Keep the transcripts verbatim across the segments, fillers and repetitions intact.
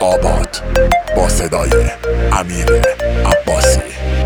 آباد با صدای امیر عباسی.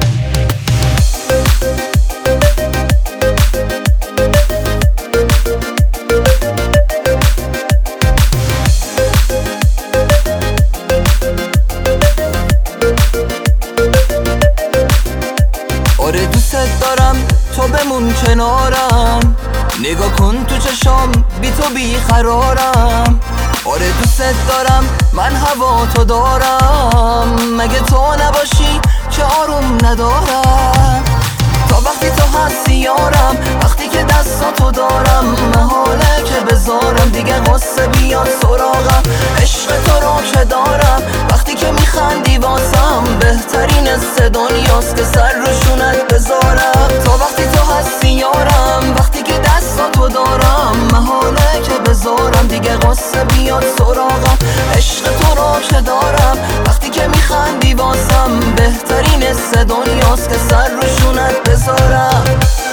آره دوست دارم تو بمون کنارم، نگاه کن تو چشام بی تو بی قرارم. آره دوست دارم من هوا تو دارم، مگه تو نباشی که آروم ندارم. تا وقتی تو هستی یارم، وقتی که دستاتو دارم، محاله که بذارم دیگه قصه بیاد سراغم. عشق تو رو که دارم، وقتی که میخندی واسم، بهترین حس دنیاست که سر روشونت بذارم. تا وقتی تو هستی یارم، وقتی که دستاتو دارم، محاله که بذارم دیگه قصه بیاد سراغم. عشق تو رو که دارم، وقتی که میخندی واسم، بهترین حس دنیاست که سر روشونت بذارم.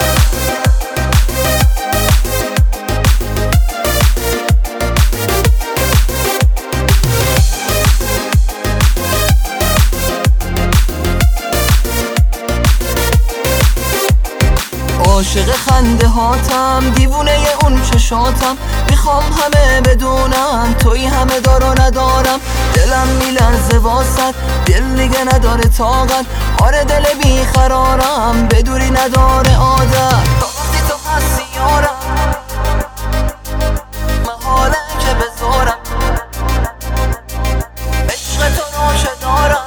عاشق خنده هاتم، دیوونه اون چشاتم، میخوام همه بدونم توی همه دار و ندارم. دلم میلرزه واسد، دل دیگه نداره طاقت. آره دل بیقرارم، بدوری نداره عادت. تا وقتی تو هستی یارم، محاله که بذارم عشق تو رو که دارم،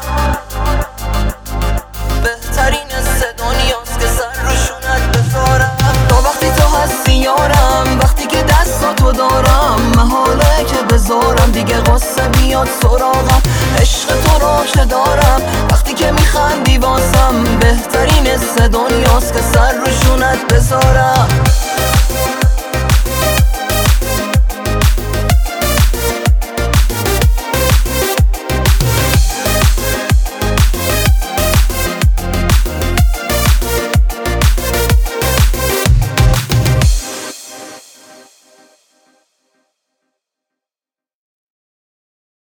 بهترین حس دنیاست که سر روشونت بذارم. تا وقتی تو هستی یارم، وقتی که دستاتو دارم، محاله که بذارم دیگه قصه بیاد سراغم. عشق تو رو که دارم، وقتی که میخندی واسم، بهترین حس دنیاست که سر روشونت بذارم.